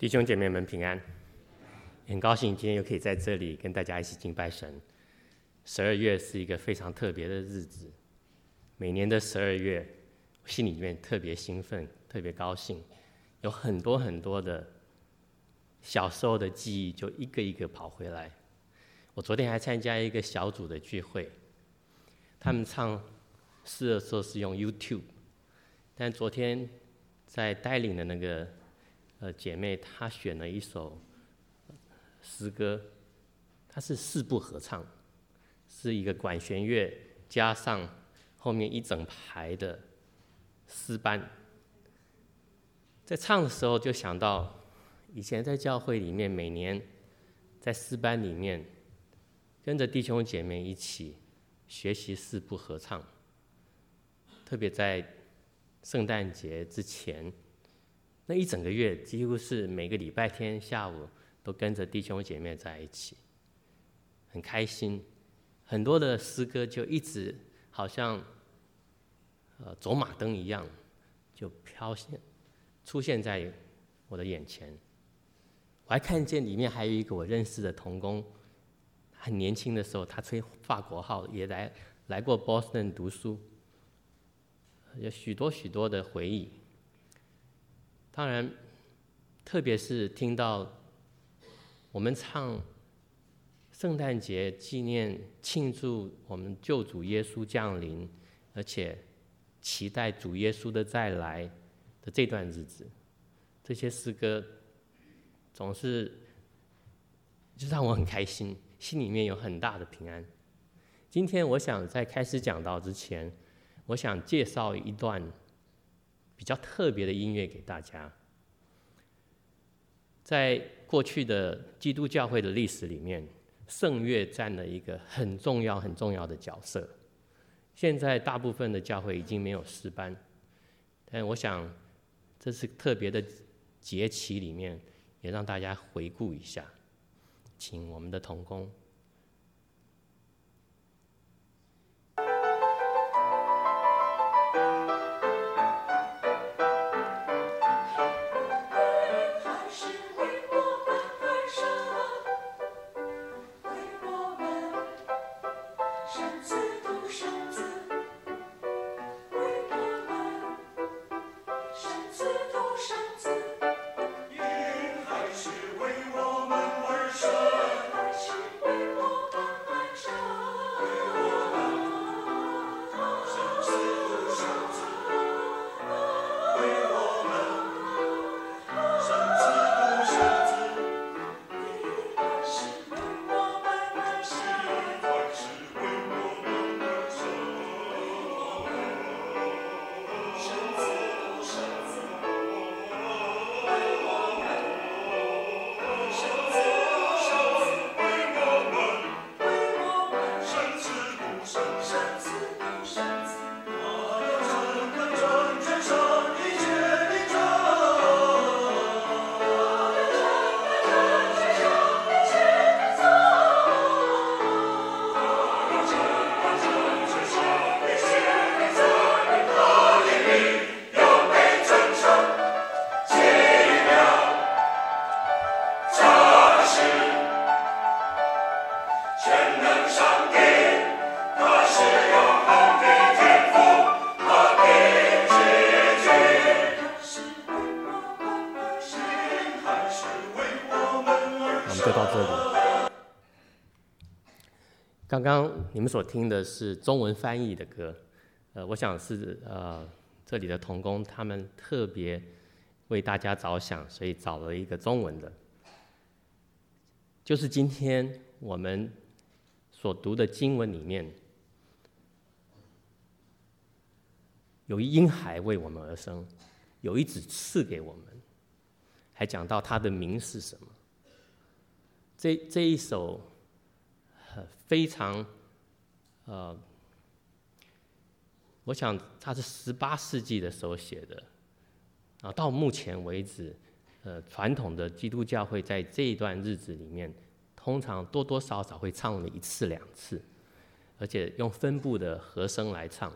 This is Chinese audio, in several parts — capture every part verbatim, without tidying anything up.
弟兄姐妹们平安，很高兴今天又可以在这里跟大家一起敬拜神。十二月是一个非常特别的日子，每年的十二月，我心里面特别兴奋，特别高兴，有很多很多的小时候的记忆就一个一个跑回来。我昨天还参加一个小组的聚会，他们唱诗的时候是用 YouTube， 但昨天在带领的那个呃姐妹，她选了一首诗歌，它是四部合唱，是一个管弦乐加上后面一整排的诗班。在唱的时候就想到，以前在教会里面，每年在诗班里面跟着弟兄姐妹一起学习四部合唱，特别在圣诞节之前，那一整个月几乎是每个礼拜天下午都跟着弟兄姐妹在一起，很开心。很多的诗歌就一直好像呃走马灯一样，就飘现出现在我的眼前。我还看见里面还有一个我认识的同工，很年轻的时候他吹法国号，也来来过 Boston 读书，有许多许多的回忆。当然特别是听到我们唱圣诞节纪念庆祝我们救主耶稣降临，而且期待主耶稣的再来的这段日子，这些诗歌总是就让我很开心，心里面有很大的平安。今天我想在开始讲道之前，我想介绍一段比较特别的音乐给大家。在过去的基督教会的历史里面，圣乐占了一个很重要很重要的角色。现在大部分的教会已经没有诗班，但我想这是特别的节期里面，也让大家回顾一下。请我们的同工。刚刚你们所听的是中文翻译的歌，呃，我想是呃这里的同工他们特别为大家着想，所以找了一个中文的。就是今天我们所读的经文里面，有一婴孩为我们而生，有一子赐给我们，还讲到他的名是什么。这这一首非常，呃，我想它是十八世纪的时候写的，啊，到目前为止，呃，传统的基督教会在这一段日子里面，通常多多少少会唱了一次两次，而且用分部的和声来唱。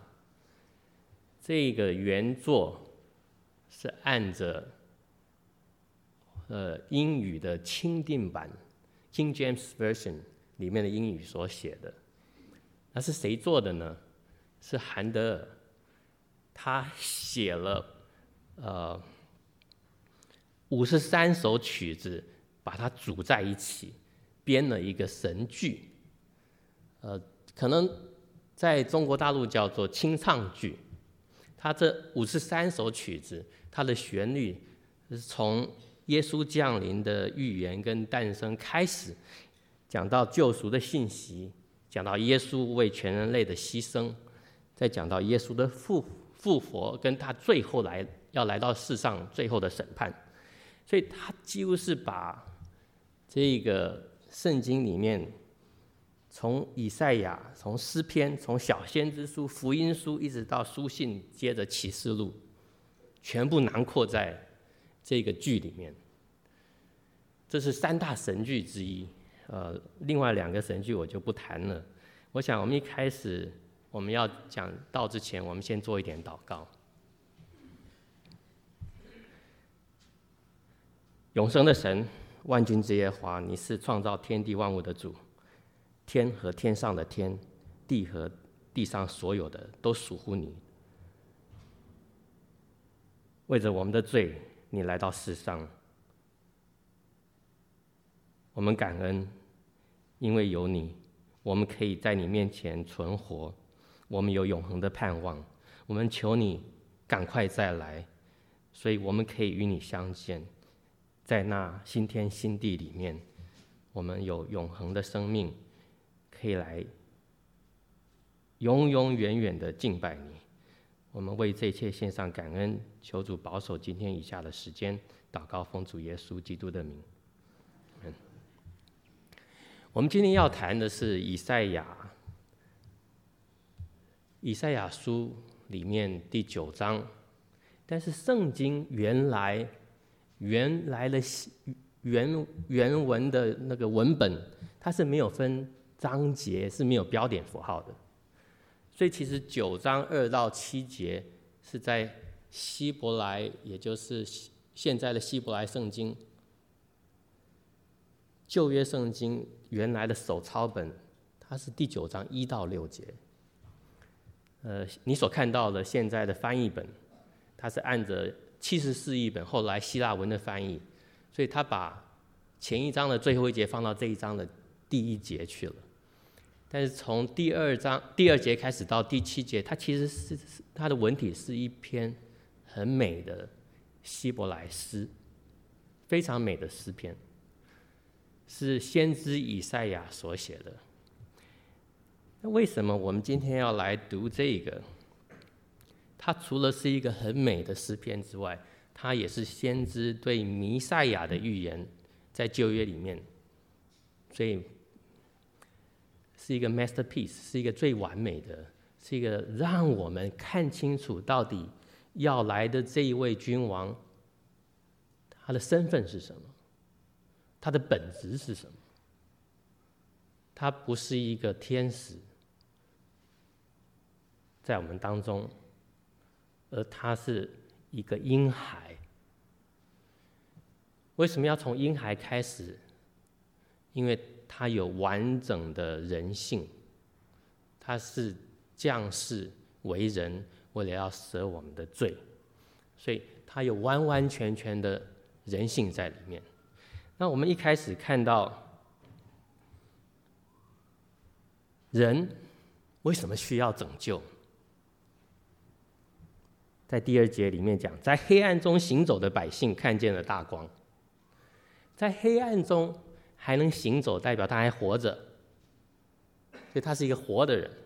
这个原作是按着呃英语的钦定版 King James Version 里面的英语所写的。那是谁做的呢？是韩德尔，他写了呃五十三首曲子，把它组在一起，编了一个神剧。呃，可能在中国大陆叫做清唱剧。它这五十三首曲子，它的旋律是从耶稣降临的预言跟诞生开始，讲到救赎的信息，讲到耶稣为全人类的牺牲，再讲到耶稣的复复活，跟他最后来要来到世上最后的审判。所以他几乎是把这个圣经里面，从以赛亚、从诗篇、从小先知书、福音书，一直到书信，接着启示录，全部囊括在这个剧里面。这是三大神剧之一。呃，另外两个神剧我就不谈了。我想我们一开始我们要讲道之前，我们先做一点祷告。永生的神，万军之耶和华，你是创造天地万物的主，天和天上的天，地和地上所有的都属乎你。为着我们的罪，你来到世上，我们感恩，因为有你，我们可以在你面前存活，我们有永恒的盼望。我们求你赶快再来，所以我们可以与你相见，在那新天新地里面，我们有永恒的生命，可以来永永远远的敬拜你。我们为这一切献上感恩，求主保守今天以下的时间，祷告奉主耶稣基督的名。嗯、我们今天要谈的是以赛亚，以赛亚书里面第九章，但是圣经原来原来的原原文的那个文本，它是没有分章节，是没有标点符号的。所以其实九章二到七节是在希伯来，也就是现在的希伯来圣经，旧约圣经原来的手抄本，它是第九章一到六节。呃，你所看到的现在的翻译本，它是按着七十四译本后来希腊文的翻译，所以它把前一章的最后一节放到这一章的第一节去了。但是从第二章第二节开始到第七节，它其实是它的文体是一篇很美的希伯来诗，非常美的诗篇，是先知以赛亚所写的。那为什么我们今天要来读这个？它除了是一个很美的诗篇之外，它也是先知对弥赛亚的预言，在旧约里面，所以是一个 masterpiece， 是一个最完美的，是一个让我们看清楚到底要来的这一位君王，他的身份是什么，他的本质是什么。他不是一个天使在我们当中，而他是一个婴孩。为什么要从婴孩开始？因为他有完整的人性，他是降世为人，为了要舍我们的罪，所以他有完完全全的人性在里面。那我们一开始看到人为什么需要拯救，在第二节里面讲，在黑暗中行走的百姓看见了大光。在黑暗中还能行走，代表他还活着，所以他是一个活的人。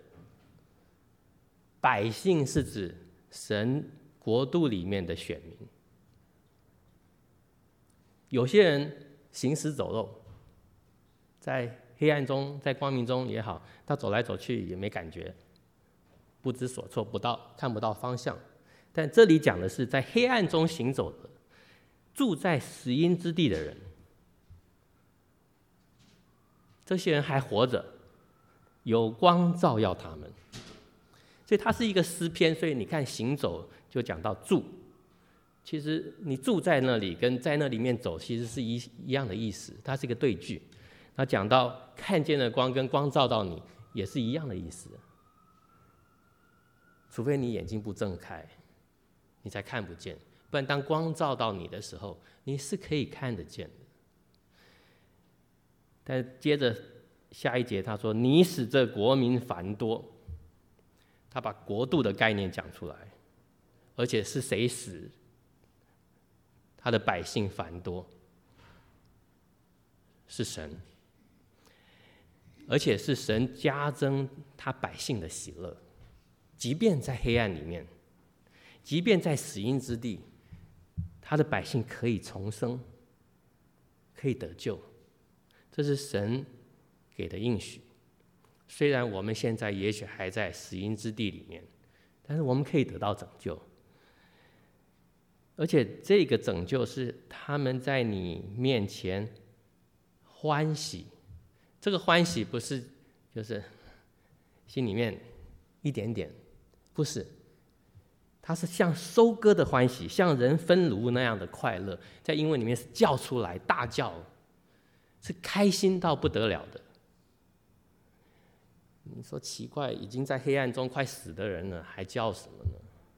百姓是指神国度里面的选民。有些人行尸走肉，在黑暗中，在光明中也好，他走来走去也没感觉，不知所措，不到看不到方向。但这里讲的是在黑暗中行走的，住在死荫之地的人。这些人还活着，有光照耀他们，所以它是一个诗篇。所以你看行走就讲到住， 其实你住在那里跟在那里面走，其实是一一样的意思，它是一个对句。那讲到看见的光跟光照到你，也是一样的意思。除非你眼睛不睁开，你才看不见，不然当光照到你的时候，你是可以看得见的。但接着下一节他说：“你使这国民繁多。”他把国度的概念讲出来，而且是谁使他的百姓繁多？是神，而且是神加增他百姓的喜乐，即便在黑暗里面，即便在死荫之地，他的百姓可以重生，可以得救，这是神给的应许。虽然我们现在也许还在死荫之地里面，但是我们可以得到拯救，而且这个拯救是他们在你面前欢喜。这个欢喜不是就是心里面一点点，不是，它是像收割的欢喜，像人分炉那样的快乐，在英文里面是叫出来，大叫，是开心到不得了的。你说奇怪，已经在黑暗中快死的人了，还叫什么呢？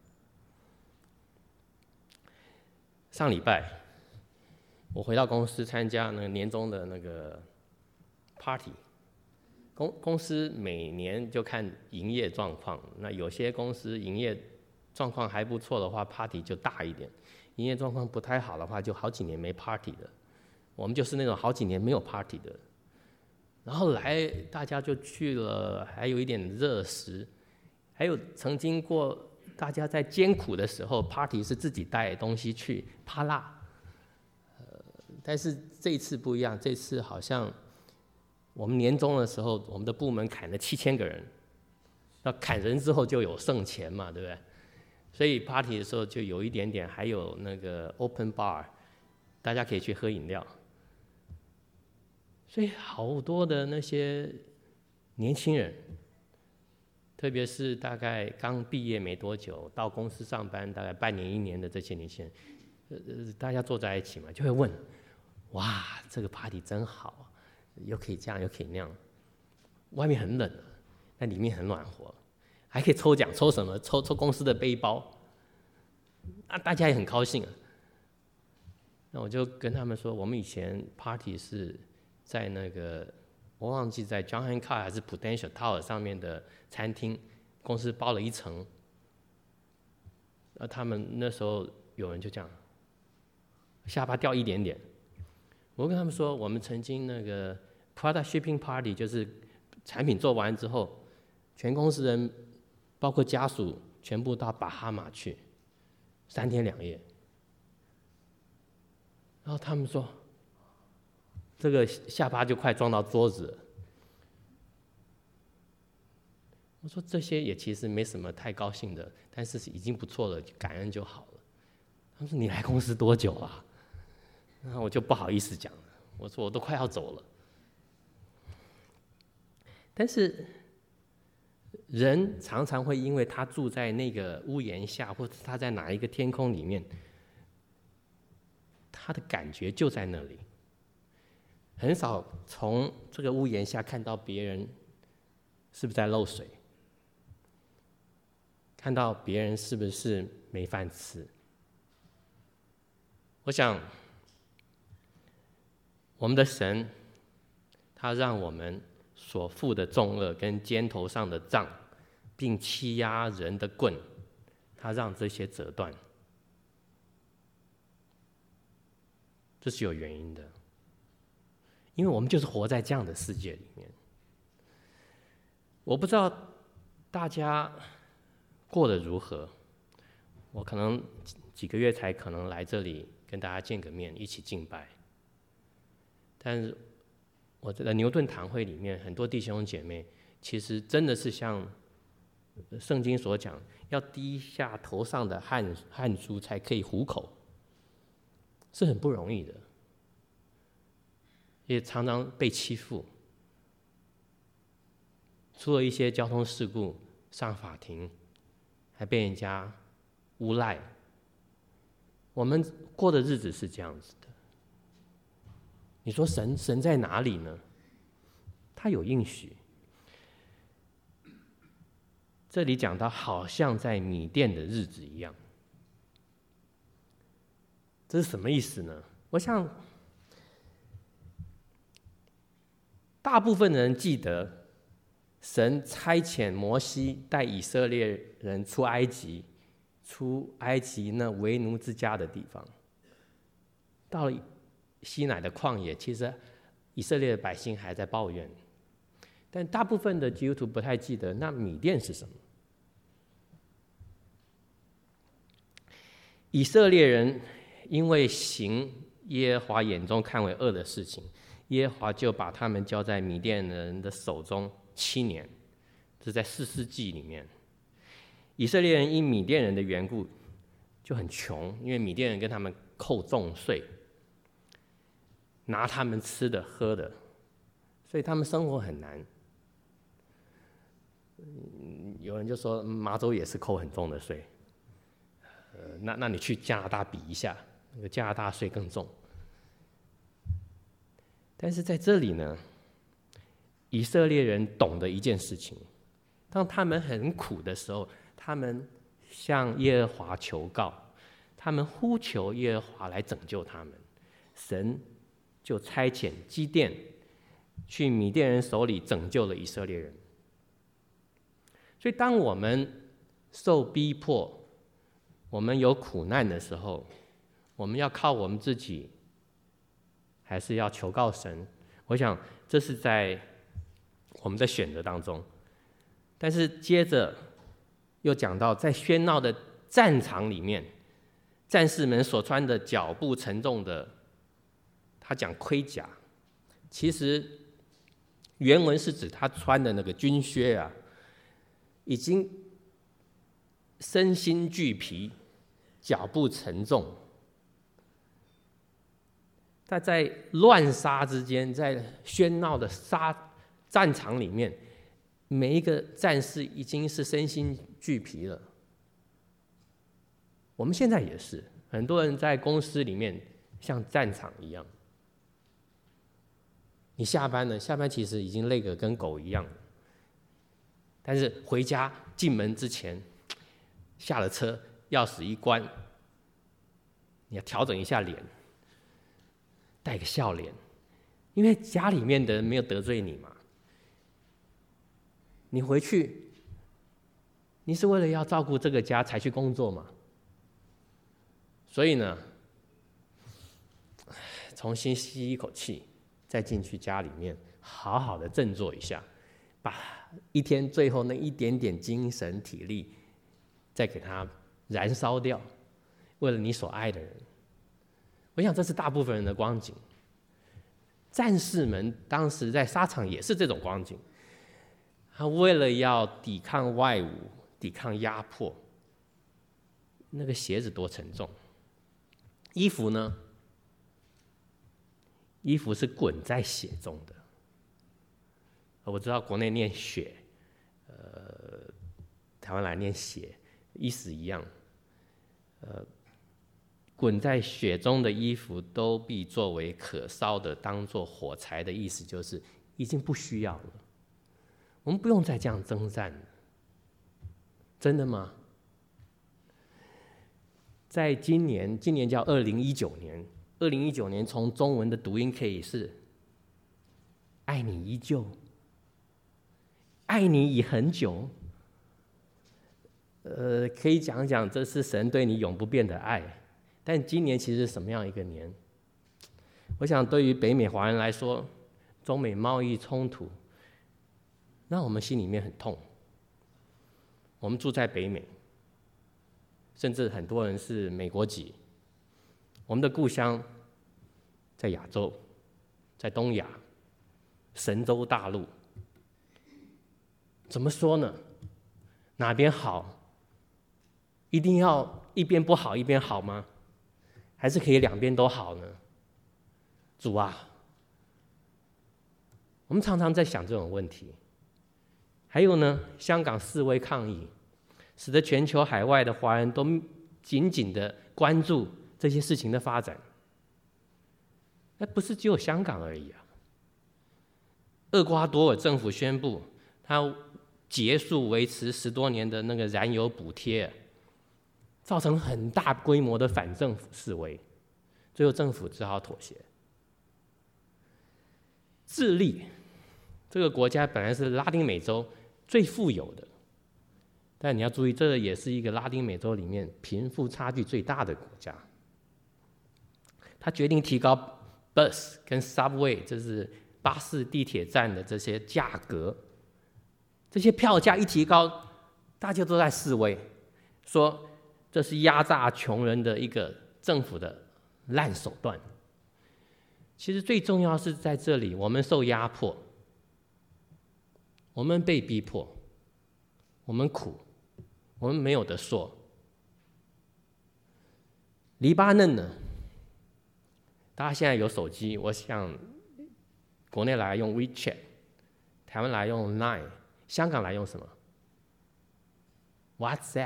上礼拜我回到公司参加那个年终的那个 party， 公公司每年就看营业状况，那有些公司营业状况还不错的话 ，party 就大一点；营业状况不太好的话，就好几年没 party 的。我们就是那种好几年没有 party 的。然后来大家就去了，还有一点热食，还有曾经过大家在艰苦的时候 ，party 是自己带东西去怕辣，呃，但是这一次不一样，这次好像我们年终的时候，我们的部门砍了七千个人，要砍人之后就有剩钱嘛，对不对？所以 party 的时候就有一点点，还有那个 open bar， 大家可以去喝饮料。所以好多的那些年轻人，特别是大概刚毕业没多久，到公司上班大概半年一年的这些年轻人，呃，大家坐在一起嘛，就会问：哇，这个 party 真好，又可以这样，又可以那样。外面很冷，但里面很暖和，还可以抽奖，抽什么？抽抽公司的背包，啊，大家也很高兴啊。那我就跟他们说，我们以前 party 是在那个我忘记在 John Hancock 还是 Prudential Tower 上面的餐厅，公司包了一层。那他们那时候有人就这样，下巴掉一点点。我跟他们说，我们曾经那个 Product Shipping Party， 就是产品做完之后，全公司人包括家属全部到巴哈马去，三天两夜。然后他们说，这个下巴就快撞到桌子了。我说这些也其实没什么太高兴的，但是已经不错了，感恩就好了。他们说你来公司多久啊？那我就不好意思讲了，我说我都快要走了。但是人常常会因为他住在那个屋檐下，或者他在哪一个天空里面，他的感觉就在那里，很少从这个屋檐下看到别人是不是在漏水，看到别人是不是没饭吃。我想我们的神，他让我们所负的重恶跟肩头上的杖，并欺压人的棍，他让这些折断，这是有原因的，因为我们就是活在这样的世界里面。我不知道大家过得如何，我可能几个月才可能来这里跟大家见个面，一起敬拜。但是我在牛顿堂会里面，很多弟兄姐妹其实真的是像圣经所讲，要滴下头上的汗汗珠才可以糊口，是很不容易的，也常常被欺负，出了一些交通事故上法庭，还被人家诬赖。 我们过的日子是这样子的。你说神神在哪里呢？他有应许。这里讲到好像在米甸的日子一样，这是什么意思呢？我想大部分人记得神差遣摩西带以色列人出埃及，出埃及那为奴之家的地方，到了西乃的旷野，其实以色列的百姓还在抱怨，但大部分的基督徒不太记得那米甸是什么。以色列人因为行耶和华眼中看为恶的事情，耶和华就把他们交在米甸人的手中七年，这是在士师记里面。以色列人因米甸人的缘故就很穷，因为米甸人跟他们扣重税，拿他们吃的喝的，所以他们生活很难。有人就说马州也是扣很重的税，呃，那那你去加拿大比一下，那个加拿大税更重。但是在这里呢，以色列人懂得一件事情：当他们很苦的时候，他们向耶和华求告，他们呼求耶和华来拯救他们，神就差遣基甸去米甸人手里拯救了以色列人。所以当我们受逼迫，我们有苦难的时候，我们要靠我们自己，还是要求告神？我想这是在我们的选择当中。但是接着又讲到，在喧闹的战场里面，战士们所穿的脚步沉重的，他讲盔甲，其实原文是指他穿的那个军靴啊，已经身心俱疲，脚步沉重。他在乱杀之间，在喧闹的杀战场里面，每一个战士已经是身心俱疲了。我们现在也是，很多人在公司里面像战场一样。你下班了，下班其实已经累得跟狗一样，但是回家进门之前，下了车，钥匙一关，你要调整一下脸，带个笑脸，因为家里面的人没有得罪你嘛。你回去，你是为了要照顾这个家才去工作嘛？所以呢，重新吸一口气，再进去家里面，好好的振作一下，把一天最后那一点点精神体力，再给它燃烧掉，为了你所爱的人。我想这是大部分人的光景。战士们当时在沙场也是这种光景，他为了要抵抗外侮、抵抗压迫，那个鞋子多沉重，衣服呢？衣服是滚在血中的。我知道国内念血，呃，台湾来念血，意思一样。呃，滚在血中的衣服都必作为可烧的，当作火柴的意思就是已经不需要了。我们不用再这样征战了。真的吗？在今年，今年叫二零一九年，二零一九年从中文的读音可以是“爱你依旧”，爱你已很久。呃，可以讲讲这是神对你永不变的爱。但今年其实是什么样一个年？我想对于北美华人来说，中美贸易冲突让我们心里面很痛。我们住在北美，甚至很多人是美国籍。我们的故乡在亚洲，在东亚，神州大陆。怎么说呢？哪边好？一定要一边不好一边好吗？还是可以两边都好呢？主啊，我们常常在想这种问题。还有呢，香港示威抗议，使得全球海外的华人都紧紧的关注这些事情的发展。那不是只有香港而已啊。厄瓜多尔政府宣布，它结束维持十多年的那个燃油补贴，造成很大规模的反政府示威，最后政府只好妥协。智利这个国家本来是拉丁美洲最富有的，但你要注意，这也是一个拉丁美洲里面贫富差距最大的国家。他决定提高 bus 跟 subway， 就是巴士、地铁站的这些价格，这些票价一提高，大家都在示威，说这是压榨穷人的一个政府的烂手段。其实最重要是在这里，我们受压迫，我们被逼迫，我们苦，我们没有得说。黎巴嫩呢？大家现在有手机，我想国内来用 WeChat， 台湾来用 Line， 香港来用什么 WhatsApp。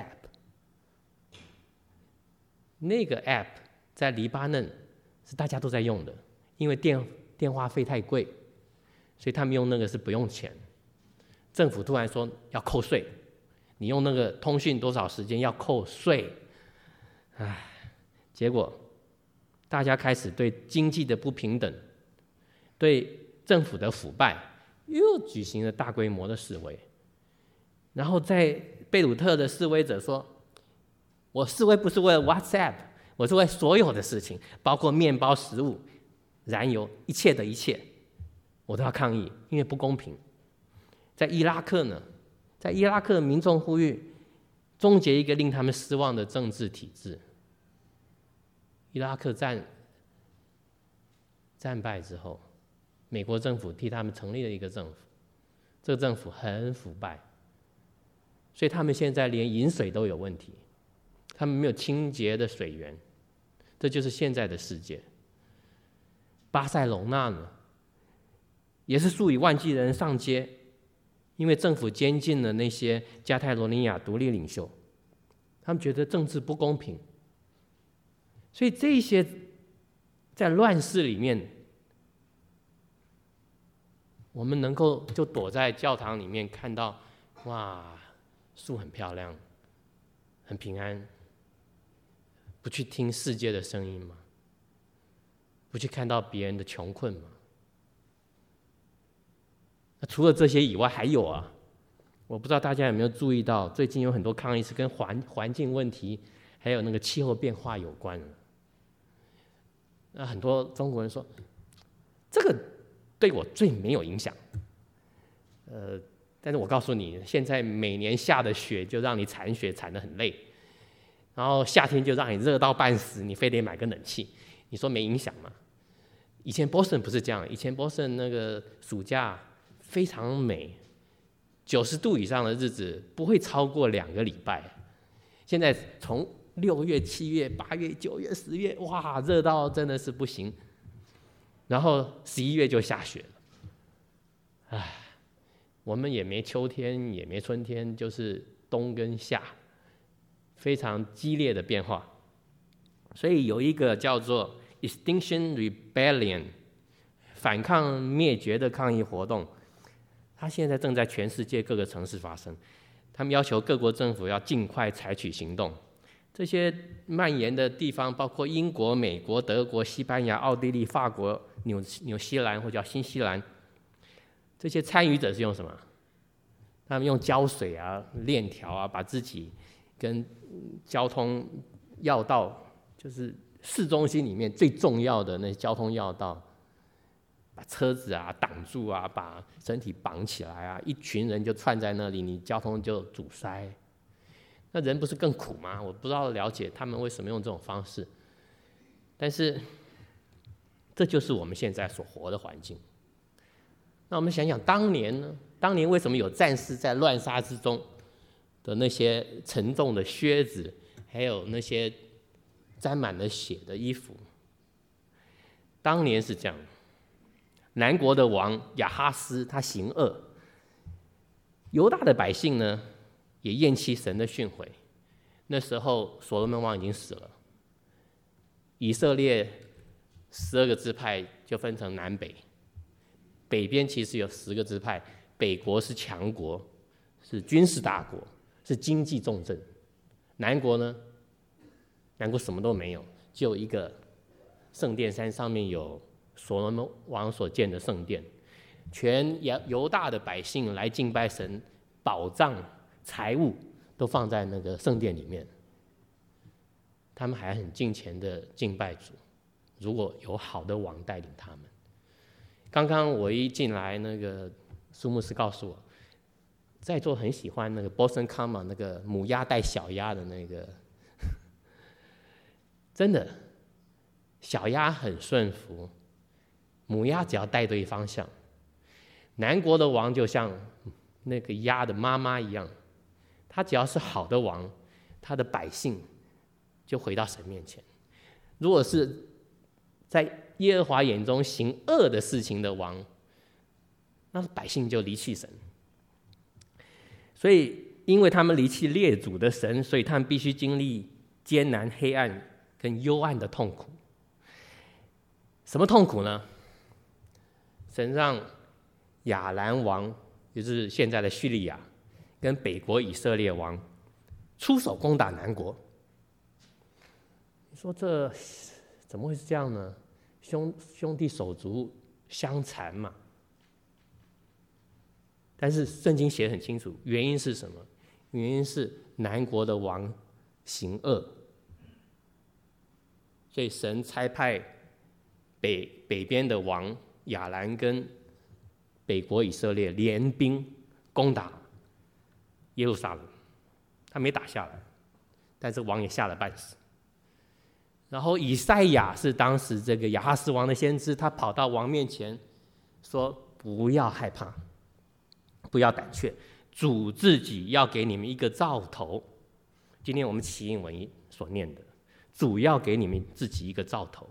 那个 App 在黎巴嫩是大家都在用的，因为电电话费太贵，所以他们用那个是不用钱。政府突然说要扣税，你用那个通讯多少时间要扣税，唉，结果大家开始对经济的不平等，对政府的腐败，又举行了大规模的示威。然后在贝鲁特的示威者说，我示威不是为了 WhatsApp， 我是为所有的事情，包括面包、食物、燃油，一切的一切我都要抗议，因为不公平。在伊拉克呢，在伊拉克民众呼吁终结一个令他们失望的政治体制。伊拉克战战败之后，美国政府替他们成立了一个政府，这个政府很腐败，所以他们现在连饮水都有问题，他们没有清洁的水源，这就是现在的世界。巴塞隆纳呢，也是数以万计的人上街，因为政府监禁了那些加泰罗尼亚独立领袖，他们觉得政治不公平。所以这些在乱世里面，我们能够就躲在教堂里面看到，哇，树很漂亮，很平安，不去听世界的声音吗？不去看到别人的穷困吗？那除了这些以外还有啊，我不知道大家有没有注意到，最近有很多抗议是跟环环境问题还有那个气候变化有关的。那很多中国人说，这个对我最没有影响。呃，但是我告诉你，现在每年下的雪就让你铲雪铲得很累，然后夏天就让你热到半死，你非得买个冷气，你说没影响吗？以前波士顿不是这样，以前波士顿那个暑假非常美，九十度以上的日子不会超过两个礼拜。现在从六月、七月、八月、九月、十月，哇，热到真的是不行。然后十一月就下雪了，唉，我们也没秋天，也没春天，就是冬跟夏，非常激烈的变化。所以有一个叫做 Extinction Rebellion 反抗灭绝的抗议活动，它现在正在全世界各个城市发生。他们要求各国政府要尽快采取行动。这些蔓延的地方包括英国、美国、德国、西班牙、奥地利、法国、纽纽西兰或叫新西兰。这些参与者是用什么？他们用胶水啊、链条啊，把自己跟交通要道，就是市中心里面最重要的那些交通要道，把车子啊挡住啊，把身体绑起来啊，一群人就串在那里，你交通就阻塞。那人不是更苦吗？我不知道了解他们为什么用这种方式，但是这就是我们现在所活的环境。那我们想想当年呢？当年为什么有战士在乱杀之中的那些沉重的靴子，还有那些沾满了血的衣服？当年是这样，南国的王亚哈斯他行恶，犹大的百姓呢也厌弃神的训诲。那时候所罗门王已经死了， 以色列十二个支派就分成南北，北边其实有十个支派，北国是强国，是军事大国，是经济重镇。南国呢？南国什么都没有，只有一个圣殿山上面有所罗门王所建的圣殿，全犹大的百姓来敬拜神，宝藏财物都放在那个圣殿里面，他们还很敬虔的敬拜主。如果有好的王带领他们，刚刚我一进来，那个苏牧师告诉我，在座很喜欢那个 Boston Common 那个母鸭带小鸭的那个，真的，小鸭很顺服，母鸭只要带对方向。南国的王就像那个鸭的妈妈一样，他只要是好的王，他的百姓就回到神面前。如果是在耶和华眼中行恶的事情的王，那百姓就离弃神。所以因为他们离弃列祖的神，所以他们必须经历艰难、黑暗跟幽暗的痛苦。什么痛苦呢？神让亚兰王，也就是现在的叙利亚，跟北国以色列王出手攻打南国。你说这怎么会是这样呢？兄兄弟手足相残嘛。但是圣经写得很清楚，原因是什么？原因是南国的王行恶，所以神差派北北边的王亚兰跟北国以色列联兵攻打耶路撒冷，他没打下来，但是王也吓了半死。然后以赛亚是当时这个亚哈斯王的先知，他跑到王面前说：“不要害怕，不要胆怯，主自己要给你们一个兆头。”今天我们起引文所念的，主要给你们自己一个兆头。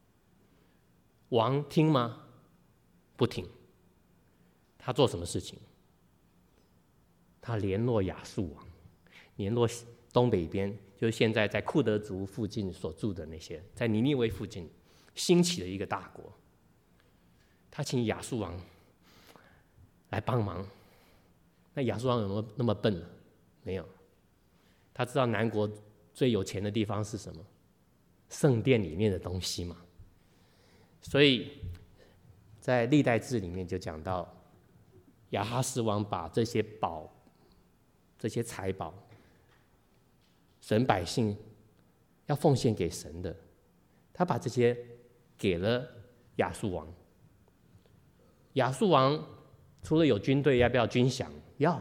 王听吗？不听。他做什么事情？他联络亚述王，联络东北边，就是现在在库德族附近所住的那些，在尼尼微附近兴起的一个大国。他请亚述王来帮忙。那亚述王有没有那么笨呢？没有。他知道南国最有钱的地方是什么？圣殿里面的东西嘛。所以在历代志里面就讲到，亚哈斯王把这些宝、这些财宝，神百姓要奉献给神的，他把这些给了亚述王。亚述王除了有军队，要不要军饷？要。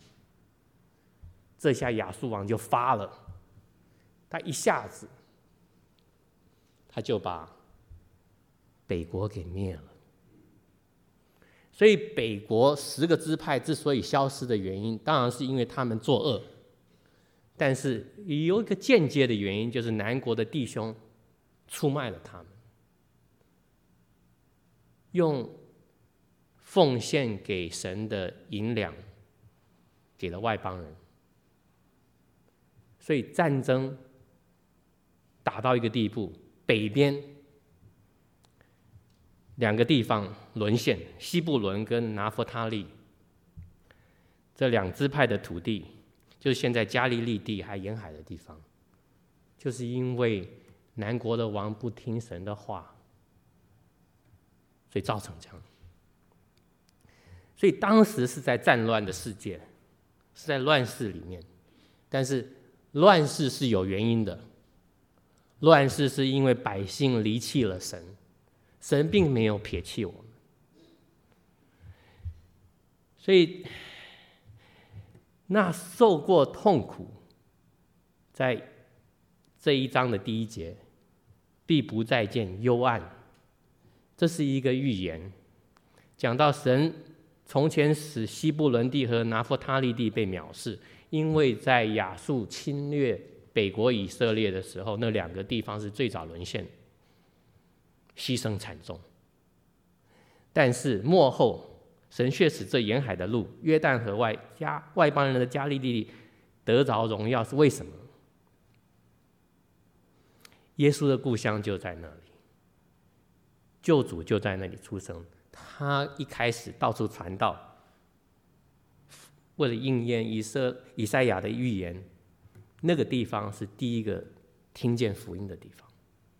这下亚述王就发了，他一下子他就把北国给灭了。所以北国十个支派之所以消失的原因，当然是因为他们作恶，但是有一个间接的原因，就是南国的弟兄出卖了他们，用奉献给神的银两给了外邦人。所以战争打到一个地步，北边两个地方沦陷，西布伦跟拿弗他利这两支派的土地，就是现在加利利地还沿海的地方，就是因为南国的王不听神的话，所以造成这样。所以当时是在战乱的世界，是在乱世里面，但是乱世是有原因的，乱世是因为百姓离弃了神，神并没有撇弃我们。所以那受过痛苦，在这一章的第一节，必不再见幽暗，这是一个预言，讲到神从前使西布伦地和拿弗他利地被藐视，因为在亚述侵略北国以色列的时候，那两个地方是最早沦陷，牺牲惨重。但是末后神却使这沿海的路，约旦河外加外邦人的加利利得着荣耀，是为什么？ 耶稣的故乡就在那里，救主就在那里出生。他一开始到处传道，为了应验以色以赛亚的预言，那个地方是第一个听见福音的地方。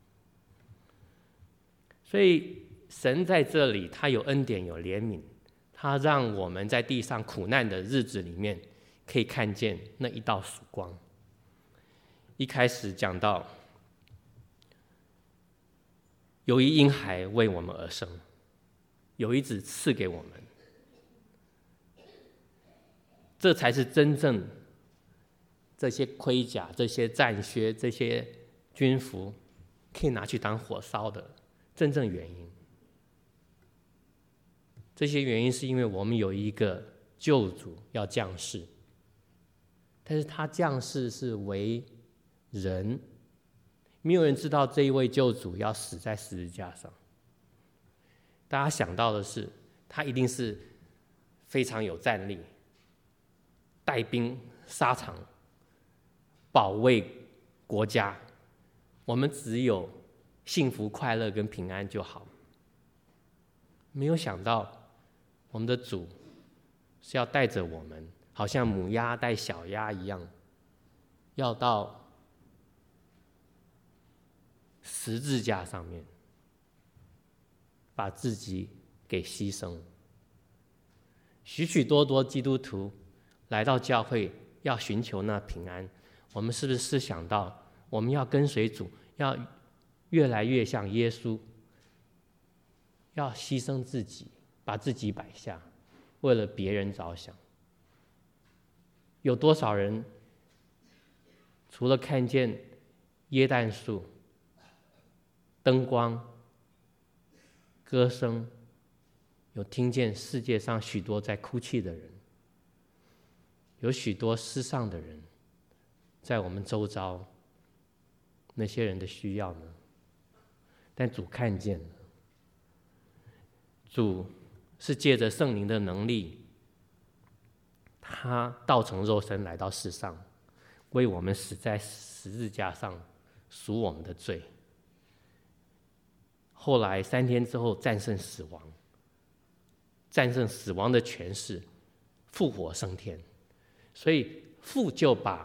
所以神在这里，他有恩典，有怜悯，他让我们在地上苦难的日子里面，可以看见那一道曙光。一开始讲到，有一婴孩为我们而生，有一子赐给我们，这才是真正这些盔甲、这些战靴、这些军服可以拿去当火烧的真正原因。这些原因是因为我们有一个救主要降世，但是他降世是为人，没有人知道这一位救主要死在十字架上。大家想到的是，他一定是非常有战力，带兵沙场，保卫国家，我们只有幸福快乐跟平安就好。没有想到我们的主是要带着我们，好像母鸭带小鸭一样，要到十字架上面把自己给牺牲。许许多多基督徒来到教会要寻求那平安，我们是不是思想到我们要跟随主，要越来越像耶稣，要牺牲自己，把自己摆下，为了别人着想？有多少人除了看见耶诞树、灯光、歌声，有听见世界上许多在哭泣的人，有许多失丧的人在我们周遭，那些人的需要呢？但主看见了，主是借着圣灵的能力，他道成肉身来到世上，为我们死在十字架上，赎我们的罪。后来三天之后战胜死亡，战胜死亡的权势，复活升天。所以父就把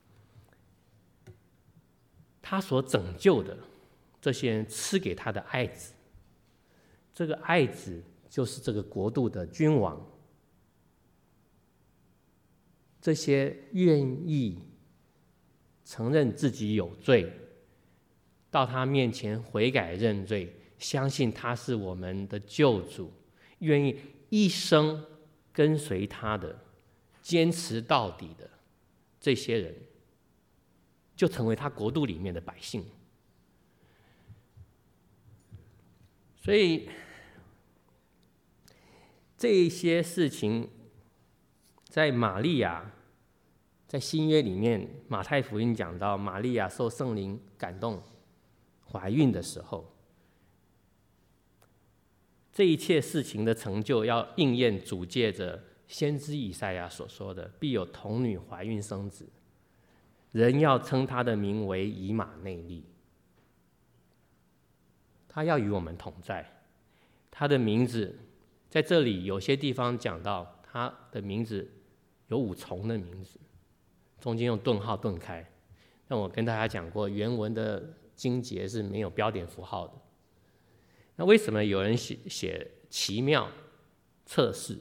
他所拯救的这些人赐给他的爱子，这个爱子就是这个国度的君王。这些愿意承认自己有罪，到他面前悔改认罪，相信他是我们的救主，愿意一生跟随他的，坚持到底的这些人，就成为他国度里面的百姓。所以这些事情在玛利亚，在新约里面，马太福音讲到玛利亚受圣灵感动怀孕的时候，这一切事情的成就要应验主借着先知以赛亚所说的，必有童女怀孕生子，人要称他的名为以马内利。他要与我们同在，他的名字在这里有些地方讲到他的名字有五重的名字，中间用顿号顿开。但我跟大家讲过，原文的经节是没有标点符号的。那为什么有人写写奇妙测试？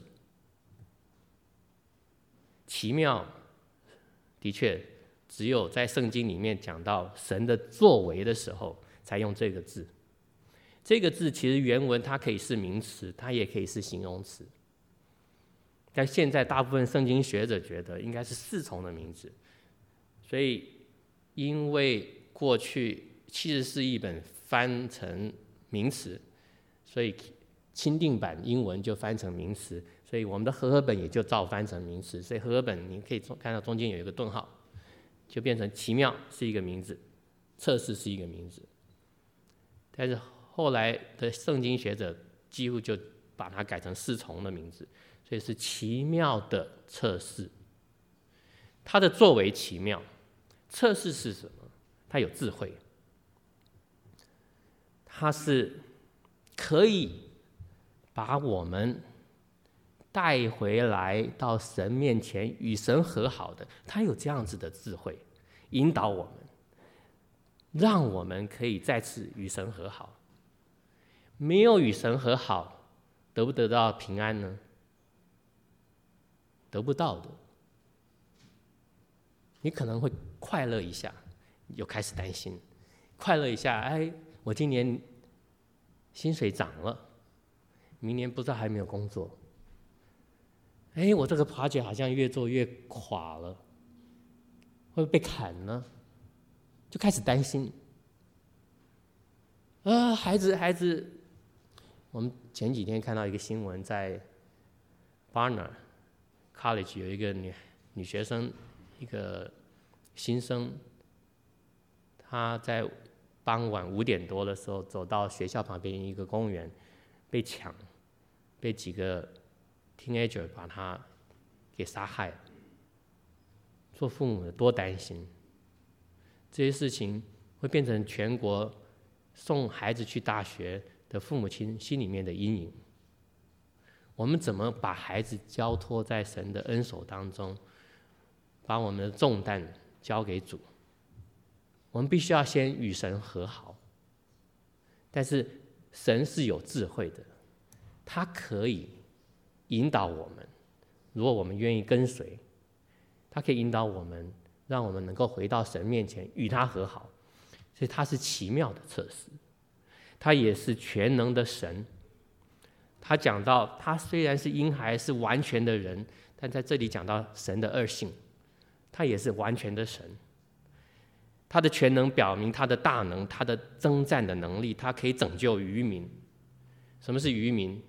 奇妙的确只有在圣经里面讲到神的作为的时候才用这个字。这个字其实原文它可以是名词，它也可以是形容词。但现在大部分圣经学者觉得应该是四重的名字，所以因为过去七十四译本翻成名词，所以钦定版英文就翻成名词，所以我们的和合本也就照翻成名词。所以和合本你可以看到中间有一个顿号，就变成奇妙是一个名字，测试是一个名字。但是后来的圣经学者几乎就把它改成四重的名字，所以是奇妙的测试。它的作为奇妙，测试是什么？它有智慧。 他是可以把我们带回来到神面前与神和好的，他有这样子的智慧引导我们，让我们可以再次与神和好。没有与神和好，得不得到平安呢？得不到的。你可能会快乐一下，又开始担心；快乐一下，哎，我今年薪水涨了，明年不知道还没有工作。哎，我这个project好像越做越垮了，会不会被砍呢？就开始担心。啊，孩子，孩子，我们前几天看到一个新闻，在 Barnard College 有一个女女学生，一个新生，她在傍晚五点多的时候走到学校旁边一个公园，被抢，被几个 teenager 把她给杀害了。做父母的多担心，这些事情会变成全国送孩子去大学的父母亲心里面的阴影。我们怎么把孩子交托在神的恩手当中，把我们的重担交给主？我们必须要先与神和好，但是神是有智慧的，他可以引导我们，如果我们愿意跟随，他可以引导我们，让我们能够回到神面前与他和好。所以他是奇妙的测试，他也是全能的神。他讲到他虽然是婴孩，是完全的人，但在这里讲到神的二性，他也是完全的神。他的全能表明他的大能，他的征战的能力，他可以拯救渔民。什么是渔民？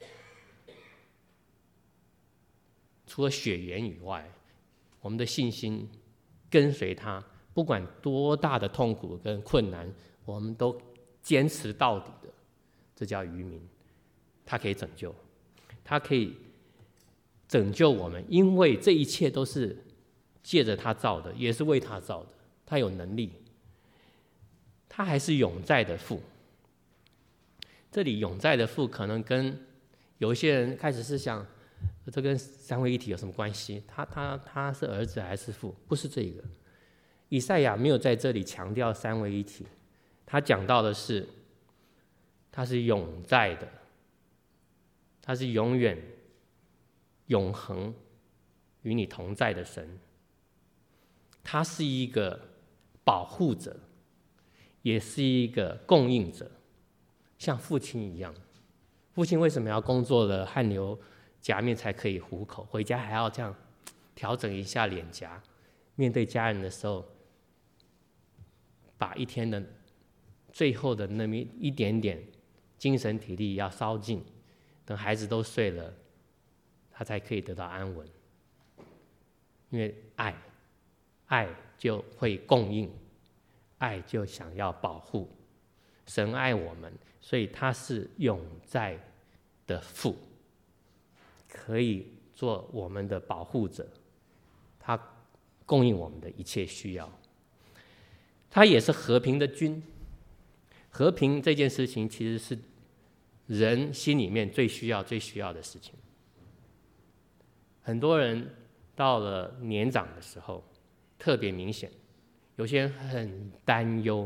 除了血缘以外，我们的信心跟随他，不管多大的痛苦跟困难，我们都坚持到底的，这叫渔民。他可以拯救，他可以拯救我们，因为这一切都是借着他造的，也是为他造的。他有能力，他还是永在的父。这里永在的父可能跟有一些人开始是想，这跟三位一体有什么关系？他他他是儿子还是父？不是这个。以赛亚没有在这里强调三位一体，他讲到的是，他是永在的，他是永远、永恒与你同在的神。他是一个保护者，也是一个供应者，像父亲一样。父亲为什么要工作的汗流夹面才可以糊口？回家还要这样调整一下脸颊，面对家人的时候，把一天的最后的那么一点点精神体力要烧尽，等孩子都睡了，他才可以得到安稳。因为爱，爱就会供应，爱就想要保护。神爱我们，所以他是永在的父，可以做我们的保护者，他供应我们的一切需要。他也是和平的君。和平这件事情其实是人心里面最需要最需要的事情。很多人到了年长的时候特别明显，有些人很担忧，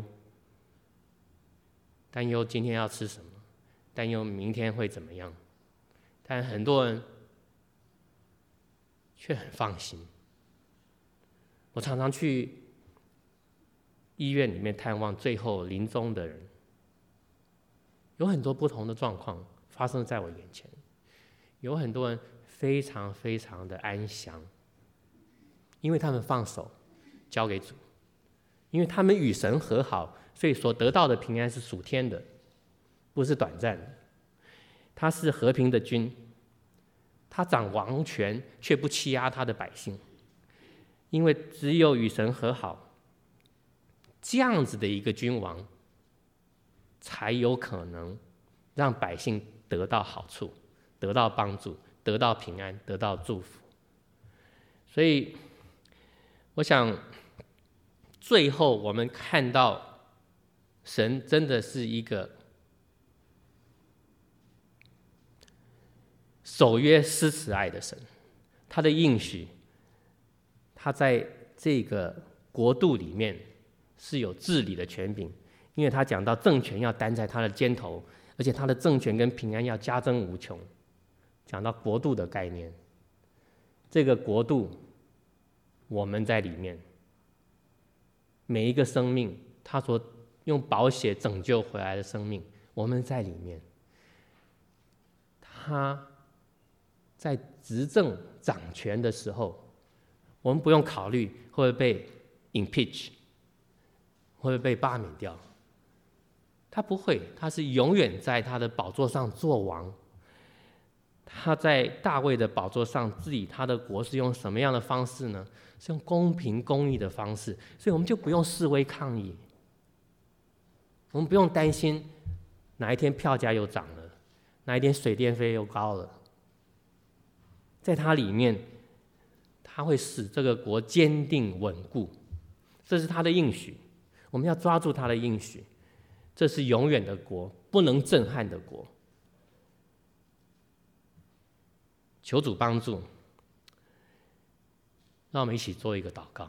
担忧今天要吃什么，担忧明天会怎么样，但很多人却很放心。我常常去医院里面探望最后临终的人，有很多不同的状况发生在我眼前，有很多人非常非常的安详，因为他们放手交给主，因为他们与神和好，所以所得到的平安是属天的，不是短暂的。他是和平的君，他掌王权却不欺压他的百姓，因为只有与神和好，这样子的一个君王才有可能让百姓得到好处，得到帮助，得到平安，得到祝福。所以我想最后我们看到神真的是一个守约施慈爱的神，他的应许，他在这个国度里面是有治理的权柄，因为他讲到政权要担在他的肩头，而且他的政权跟平安要加增无穷。讲到国度的概念，这个国度我们在里面，每一个生命他所用宝血拯救回来的生命，我们在里面，他在执政掌权的时候，我们不用考虑会不会被 impeach， 会不会被罢免掉，他不会，他是永远在他的宝座上做王。他在大卫的宝座上治理他的国是用什么样的方式呢？是用公平公义的方式，所以我们就不用示威抗议，我们不用担心哪一天票价又涨了，哪一天水电费又高了。在他里面，他会使这个国坚定稳固，这是他的应许，我们要抓住他的应许，这是永远的国，不能震撼的国。求主帮助，让我们一起做一个祷告。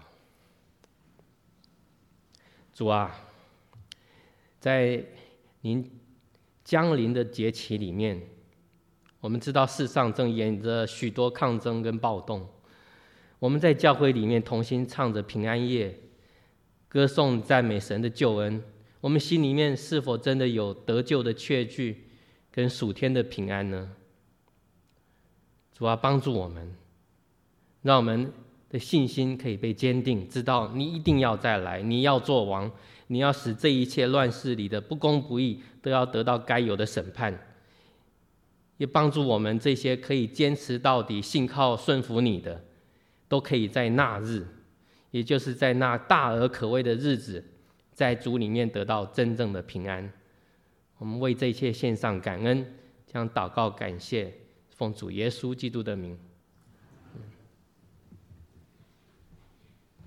主啊，在您降临的节期里面，我们知道世上正演着许多抗争跟暴动，我们在教会里面同心唱着平安夜，歌颂赞美神的救恩，我们心里面是否真的有得救的确据跟属天的平安呢？主啊，帮助我们，让我们的信心可以被坚定，知道你一定要再来，你要做王，你要使这一切乱世里的不公不义都要得到该有的审判，也帮助我们这些可以坚持到底、信靠顺服你的，都可以在那日，也就是在那大而可畏的日子，在主里面得到真正的平安。我们为这一切献上感恩，将祷告感谢，奉主耶稣基督的名。